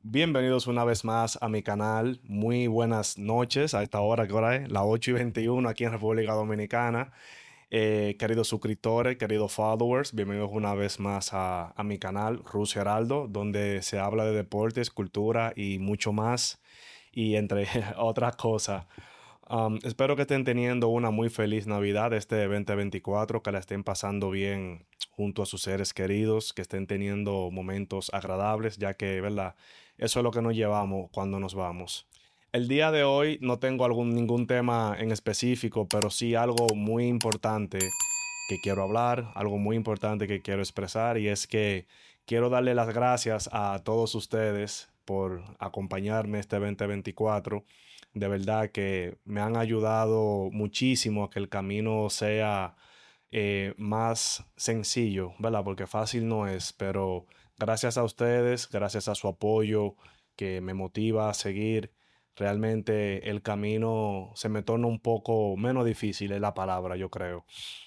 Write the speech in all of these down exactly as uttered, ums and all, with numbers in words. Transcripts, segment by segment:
Bienvenidos una vez más a mi canal. Muy buenas noches a esta hora, ¿qué hora es? Las ocho y veintiuno aquí en República Dominicana. Eh, queridos suscriptores, queridos followers, bienvenidos una vez más a, a mi canal, Rus Geraldo, donde se habla de deportes, cultura y mucho más, y entre otras cosas. Um, espero que estén teniendo una muy feliz Navidad este dos mil veinticuatro, que la estén pasando bien junto a sus seres queridos, que estén teniendo momentos agradables, ya que, ¿verdad? Eso es lo que nos llevamos cuando nos vamos. El día de hoy no tengo algún, ningún tema en específico, pero sí algo muy importante que quiero hablar, algo muy importante que quiero expresar, y es que quiero darle las gracias a todos ustedes por acompañarme este dos mil veinticuatro. De verdad que me han ayudado muchísimo a que el camino sea eh, más sencillo, ¿verdad? Porque fácil no es, pero gracias a ustedes, gracias a su apoyo que me motiva a seguir, realmente el camino se me torna un poco menos difícil, es la palabra, yo creo.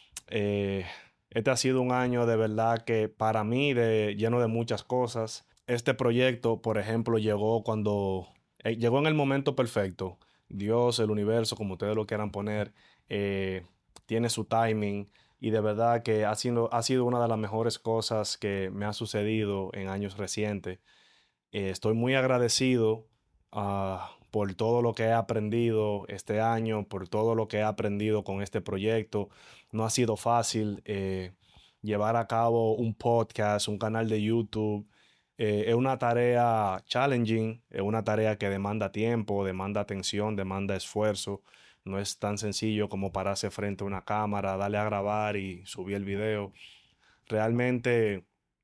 Eh, este ha sido un año de verdad que para mí de, lleno de muchas cosas. Este proyecto, por ejemplo, llegó cuando eh, llegó en el momento perfecto. Dios, el universo, como ustedes lo quieran poner, eh, tiene su timing, y de verdad que ha sido, ha sido una de las mejores cosas que me ha sucedido en años recientes. Eh, estoy muy agradecido ah, por todo lo que he aprendido este año, por todo lo que he aprendido con este proyecto. No ha sido fácil eh, llevar a cabo un podcast, un canal de YouTube. Eh, es una tarea challenging, es una tarea que demanda tiempo, demanda atención, demanda esfuerzo. No es tan sencillo como pararse frente a una cámara, darle a grabar y subir el video. Realmente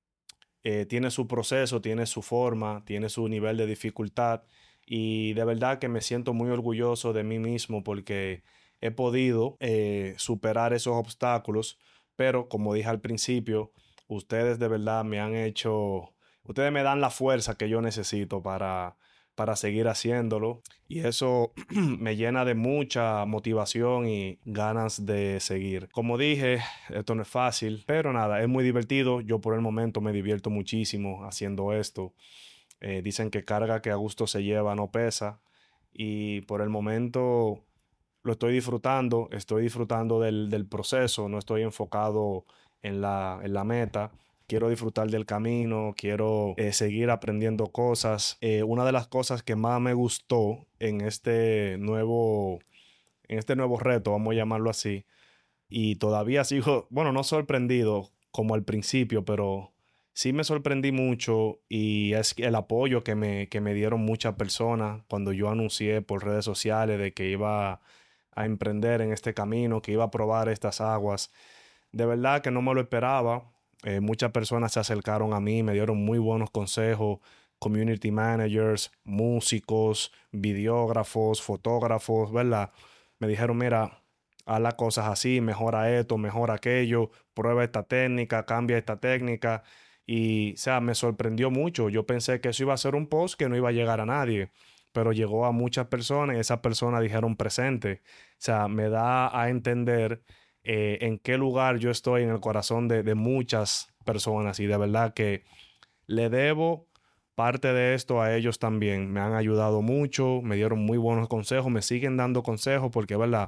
eh, tiene su proceso, tiene su forma, tiene su nivel de dificultad, y de verdad que me siento muy orgulloso de mí mismo porque he podido eh, superar esos obstáculos, pero como dije al principio, ustedes de verdad me han hecho, ustedes me dan la fuerza que yo necesito para, para seguir haciéndolo, y eso me llena de mucha motivación y ganas de seguir. Como dije, esto no es fácil, pero nada, es muy divertido. Yo por el momento me divierto muchísimo haciendo esto. Eh, dicen que carga que a gusto se lleva no pesa, y por el momento lo estoy disfrutando, estoy disfrutando del, del proceso, no estoy enfocado en la, en la meta. Quiero disfrutar del camino, quiero eh, seguir aprendiendo cosas. Eh, una de las cosas que más me gustó en este nuevo, en este nuevo reto, vamos a llamarlo así, y todavía sigo, bueno, no sorprendido como al principio, pero sí me sorprendí mucho, y es el apoyo que me, que me dieron muchas personas cuando yo anuncié por redes sociales de que iba a emprender en este camino, que iba a probar estas aguas. De verdad que no me lo esperaba. Eh, muchas personas se acercaron a mí, me dieron muy buenos consejos, community managers, músicos, videógrafos, fotógrafos, ¿verdad? Me dijeron, mira, haz las cosas así, mejora esto, mejora aquello, prueba esta técnica, cambia esta técnica. Y, o sea, me sorprendió mucho. Yo pensé que eso iba a ser un post que no iba a llegar a nadie, pero llegó a muchas personas y esas personas dijeron presente. O sea, me da a entender eh, en qué lugar yo estoy en el corazón de, de muchas personas, y de verdad que le debo parte de esto a ellos también. Me han ayudado mucho, me dieron muy buenos consejos, me siguen dando consejos porque, ¿verdad?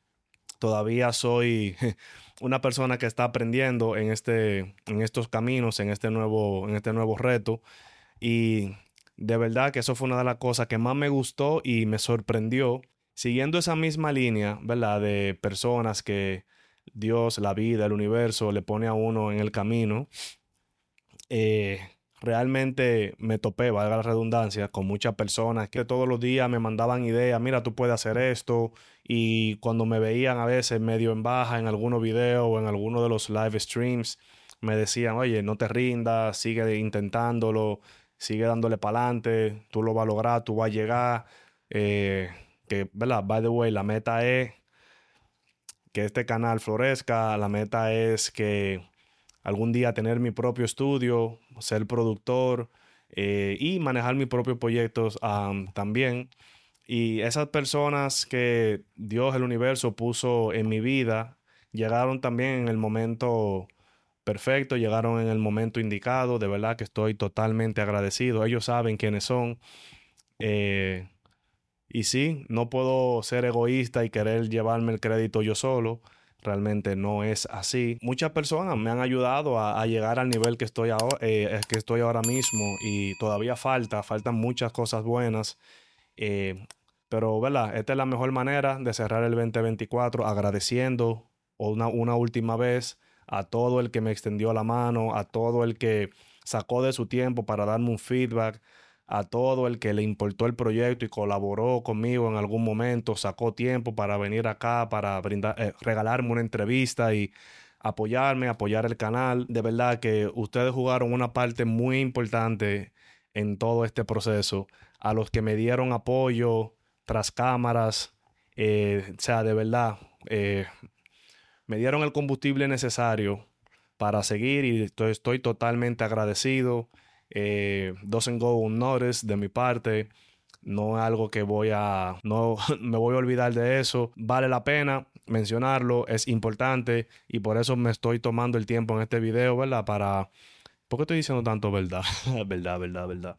Todavía soy una persona que está aprendiendo en este, en estos caminos, en este nuevo, en este nuevo reto. Y de verdad que eso fue una de las cosas que más me gustó y me sorprendió. Siguiendo esa misma línea, ¿verdad? De personas que Dios, la vida, el universo le pone a uno en el camino. eh, Realmente me topé, valga la redundancia, con muchas personas que todos los días me mandaban ideas, mira, tú puedes hacer esto, y cuando me veían a veces medio en baja en algunos videos o en alguno de los live streams, me decían, oye, no te rindas, sigue intentándolo, sigue dándole para adelante, tú lo vas a lograr, tú vas a llegar. Eh, que, ¿verdad? By the way, la meta es que este canal florezca, la meta es que algún día tener mi propio estudio, ser productor, eh, y manejar mis propios proyectos um, también. Y esas personas que Dios, el universo, puso en mi vida, llegaron también en el momento perfecto, llegaron en el momento indicado, de verdad que estoy totalmente agradecido. Ellos saben quiénes son. Eh, y sí, no puedo ser egoísta y querer llevarme el crédito yo solo. Realmente no es así. Muchas personas me han ayudado a, a llegar al nivel que estoy, ahora, eh, que estoy ahora mismo y todavía falta, faltan muchas cosas buenas. Eh, pero, ¿verdad? Esta es la mejor manera de cerrar el veinte veinticuatro agradeciendo una, una última vez a todo el que me extendió la mano, a todo el que sacó de su tiempo para darme un feedback, a todo el que le importó el proyecto y colaboró conmigo en algún momento, sacó tiempo para venir acá, para brindar, eh, regalarme una entrevista y apoyarme, apoyar el canal. De verdad que ustedes jugaron una parte muy importante en todo este proceso. A los que me dieron apoyo tras cámaras, eh, o sea, de verdad, eh, me dieron el combustible necesario para seguir y estoy, estoy totalmente agradecido. Eh, doesn't go unnoticed de mi parte. No es algo que voy a, no me voy a olvidar de eso. Vale la pena mencionarlo, es importante y por eso me estoy tomando el tiempo en este video, ¿verdad? Para, ¿por qué estoy diciendo tanto verdad? verdad, verdad, verdad.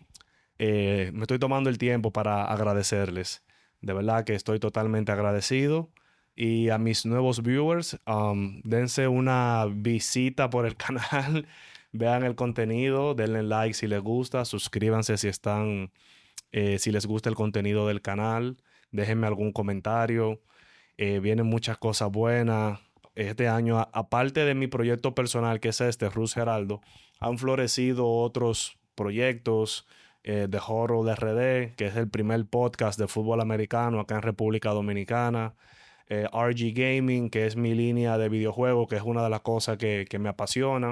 Eh, me estoy tomando el tiempo para agradecerles. De verdad que estoy totalmente agradecido. Y a mis nuevos viewers, um, dense una visita por el canal, vean el contenido, denle like si les gusta, suscríbanse si están, eh, si les gusta el contenido del canal, déjenme algún comentario. Eh, vienen muchas cosas buenas. Este año, a- aparte de mi proyecto personal, que es este, Rus Geraldo, han florecido otros proyectos eh, de Horror de R D, que es el primer podcast de fútbol americano acá en República Dominicana. Eh, R G Gaming, que es mi línea de videojuegos, que es una de las cosas que, que me apasiona.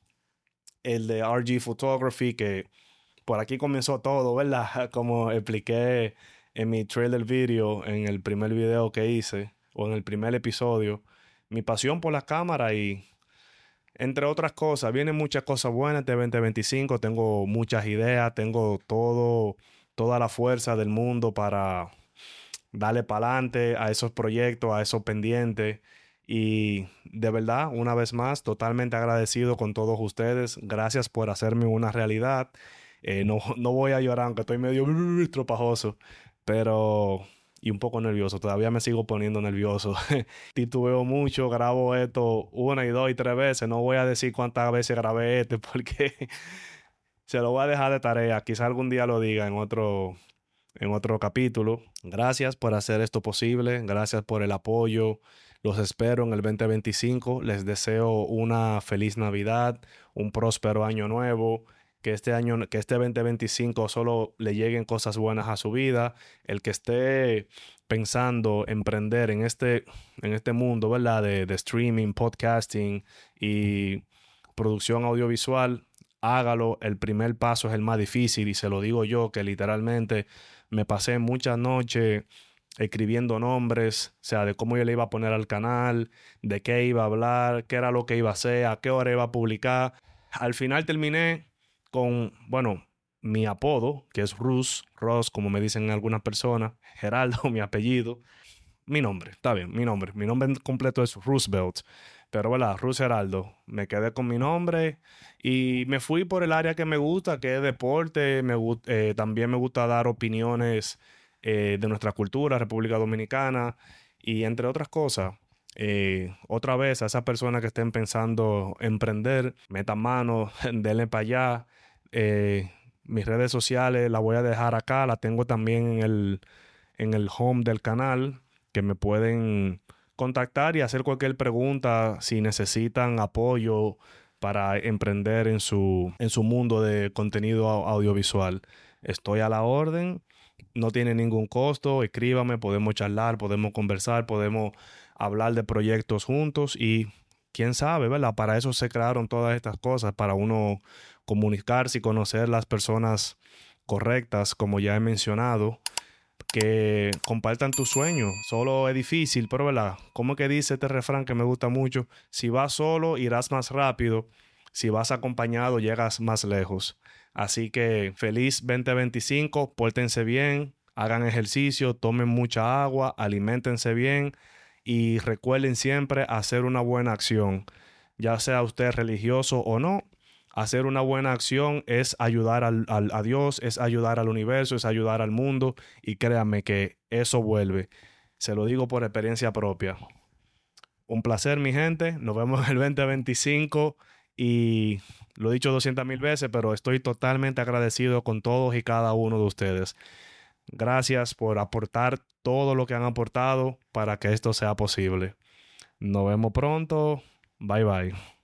El de R G Photography, que por aquí comenzó todo, ¿verdad? Como expliqué en mi trailer video, en el primer video que hice, o en el primer episodio, mi pasión por la cámara y entre otras cosas, vienen muchas cosas buenas de veinte veinticinco, tengo muchas ideas, tengo todo, toda la fuerza del mundo para darle para adelante a esos proyectos, a esos pendientes. Y de verdad, una vez más, totalmente agradecido con todos ustedes. Gracias por hacerme una realidad. Eh, no, no voy a llorar, aunque estoy medio tropajoso, pero y un poco nervioso. Todavía me sigo poniendo nervioso. Titubeo mucho, grabo esto una y dos y tres veces. No voy a decir cuántas veces grabé este porque se lo voy a dejar de tarea. Quizá algún día lo diga en otro, en otro capítulo. Gracias por hacer esto posible. Gracias por el apoyo. Los espero en el veinte veinticinco. Les deseo una feliz Navidad, un próspero año nuevo. Que este año, que este veinte veinticinco solo le lleguen cosas buenas a su vida. El que esté pensando emprender en este, en este mundo, ¿verdad? De, de streaming, podcasting y producción audiovisual, hágalo. El primer paso es el más difícil y se lo digo yo que literalmente me pasé muchas noches escribiendo nombres, o sea, de cómo yo le iba a poner al canal, de qué iba a hablar, qué era lo que iba a hacer, a qué hora iba a publicar. Al final terminé con, bueno, mi apodo, que es Rus, Ross, como me dicen algunas personas, Geraldo, mi apellido, mi nombre, está bien, mi nombre. Mi nombre completo es Roosevelt. Pero, ¿verdad? Rus Geraldo. Me quedé con mi nombre y me fui por el área que me gusta, que es deporte. Me, gu- eh, también me gusta dar opiniones eh, de nuestra cultura, República Dominicana. Y entre otras cosas, eh, otra vez a esas personas que estén pensando emprender, metan mano, denle para allá. Eh, mis redes sociales las voy a dejar acá, las tengo también en el, en el home del canal que me pueden contactar y hacer cualquier pregunta si necesitan apoyo para emprender en su, en su mundo de contenido au- audiovisual. Estoy a la orden, no tiene ningún costo, escríbame, podemos charlar, podemos conversar, podemos hablar de proyectos juntos y quién sabe, ¿verdad? Para eso se crearon todas estas cosas, para uno comunicarse y conocer las personas correctas, como ya he mencionado, que compartan tus sueños. Solo es difícil, pero ¿verdad? ¿Cómo que dice este refrán que me gusta mucho? Si vas solo, irás más rápido. Si vas acompañado, llegas más lejos. Así que feliz veinte veinticinco, pórtense bien, hagan ejercicio, tomen mucha agua, aliméntense bien y recuerden siempre hacer una buena acción. ya sea usted religioso o no. Hacer una buena acción es ayudar al, al- a Dios, es ayudar al universo, es ayudar al mundo y créanme que eso vuelve. Se lo digo por experiencia propia. Un placer, mi gente. Nos vemos en el veinte veinticinco y lo he dicho doscientas mil veces, pero estoy totalmente agradecido con todos y cada uno de ustedes. Gracias por aportar todo lo que han aportado para que esto sea posible. Nos vemos pronto. Bye bye.